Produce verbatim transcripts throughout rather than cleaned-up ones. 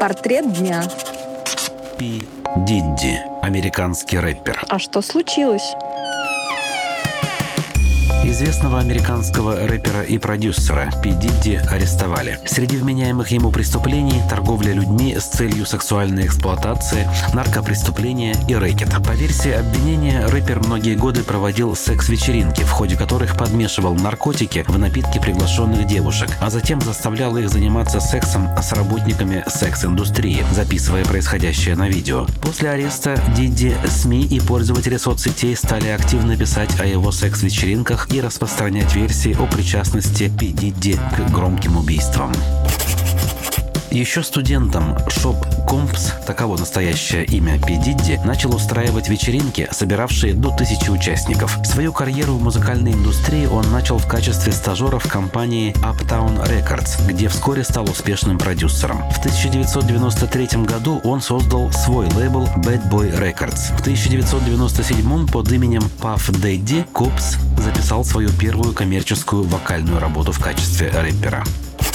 Портрет дня. Пи Дидди, американский рэпер. А что случилось? Известного американского рэпера и продюсера Пи Дидди арестовали. Среди вменяемых ему преступлений – торговля людьми с целью сексуальной эксплуатации, наркопреступления и рэкет. По версии обвинения, рэпер многие годы проводил секс-вечеринки, в ходе которых подмешивал наркотики в напитки приглашенных девушек, а затем заставлял их заниматься сексом с работниками секс-индустрии, записывая происходящее на видео. После ареста Дидди СМИ и пользователи соцсетей стали активно писать о его секс-вечеринках и распространять версии о причастности Пи Дидди к громким убийствам. Еще студентом Шоп Компс, таково настоящее имя Пи Дидди, начал устраивать вечеринки, собиравшие до тысячи участников. Свою карьеру в музыкальной индустрии он начал в качестве стажера в компании Uptown Records, где вскоре стал успешным продюсером. В тысяча девятьсот девяносто третьем году он создал свой лейбл Bad Boy Records. В тысяча девятьсот девяносто седьмом под именем Puff Daddy Компс записал свою первую коммерческую вокальную работу в качестве рэпера.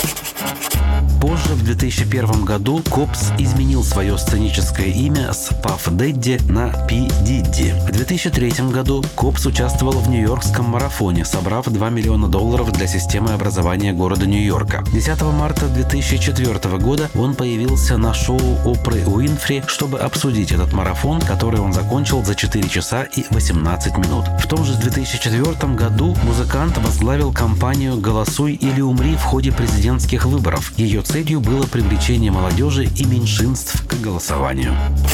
Позже, в две тысячи первом году, Компс изменил свое сценическое имя с Puff Daddy на Пи Дидди. В две тысячи третьем году Компс участвовал в Нью-Йоркском марафоне, собрав два миллиона долларов для системы образования города Нью-Йорка. десятого марта две тысячи четвёртого года он появился на шоу Опры Уинфри, чтобы обсудить этот марафон, который он закончил за четыре часа и восемнадцать минут. В том же две тысячи четвёртом году музыкант возглавил кампанию «Голосуй или умри» в ходе президентских выборов. Ее целью было привлечение молодежи и меньшинств к голосованию.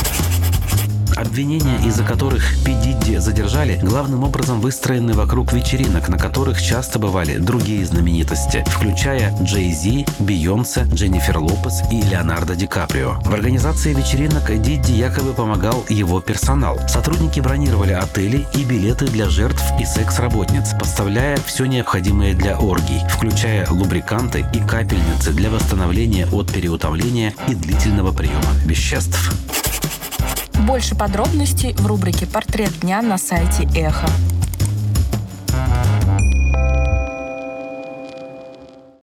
Обвинения, из-за которых Пи Дидди задержали, главным образом выстроены вокруг вечеринок, на которых часто бывали другие знаменитости, включая Джей Зи, Бейонсе, Дженнифер Лопес и Леонардо Ди Каприо. В организации вечеринок Дидди якобы помогал его персонал. Сотрудники бронировали отели и билеты для жертв и секс-работниц, поставляя все необходимое для оргий, включая лубриканты и капельницы для восстановления от переутомления и длительного приема веществ. Больше подробностей в рубрике «Портрет дня» на сайте Эхо.